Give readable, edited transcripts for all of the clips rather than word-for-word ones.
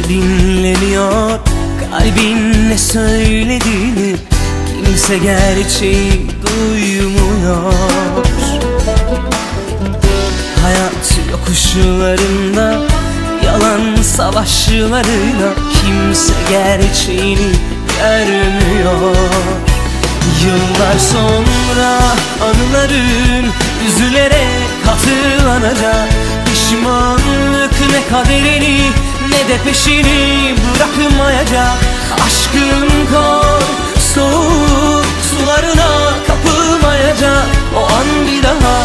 kimse dinlemiyor kalbin ne söylediğini, kimse gerçeği duymuyor. Hayat yokuşlarında yalan savaşlarıyla kimse gerçeğini görmüyor. Yıllar sonra anıların üzülerek hatırlanacak. Pişmanlık ne kaderini ne de peşini bırakmayacak. Aşkın kor soğuk sularına kapılmayacak. O an bir daha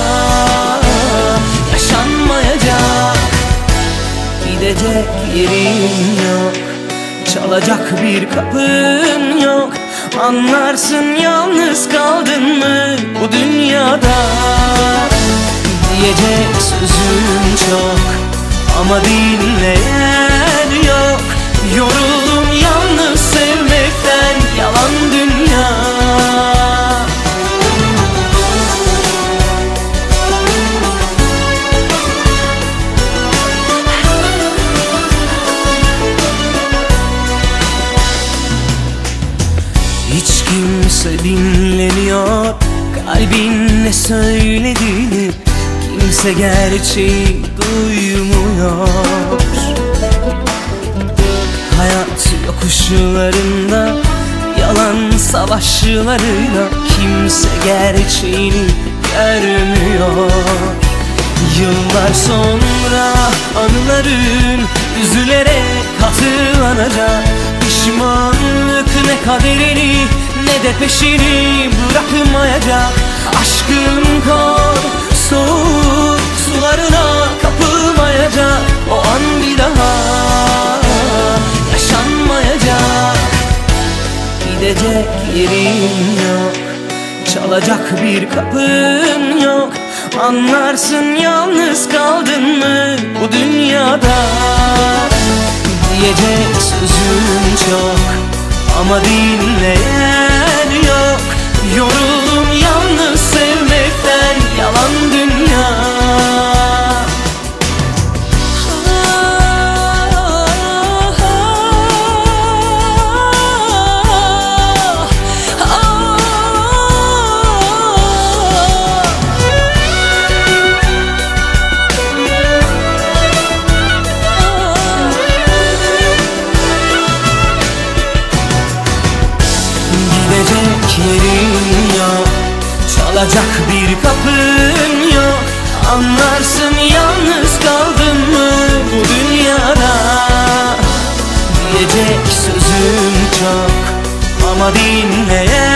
yaşanmayacak. Gidecek yerin yok, çalacak bir kapın yok. Anlarsın yalnız kaldın mı bu dünyada. Diyecek sözüm çok ama dinleyen yok. Yoruldum yalnız sevmekten, yalan dünya. Hiç kimse dinlemiyor kalbin ne söylediğini, kimse gerçeği duymuyor. Hayat yokuşlarında yalan savaşlarıyla kimse gerçeğini görmüyor. Yıllar sonra anıların üzülerek hatırlanacak. Pişmanlık ne kaderini ne de peşini bırakmayacak. Aşkın kor soğuk sularına kapılmayacak. O an bir daha yaşanmayacak. Gidecek yerin yok, çalacak bir kapın yok. Anlarsın yalnız kaldın mı bu dünyada. Diyecek sözüm çok ama dinleyen yok. Yoruldum yalnız sevmekten, yalan dünya. Gidecek yerin yok, çalacak bir kapın yok. Anlarsın yalnız kaldın mı bu dünyada. Diyecek sözüm çok ama dinleyen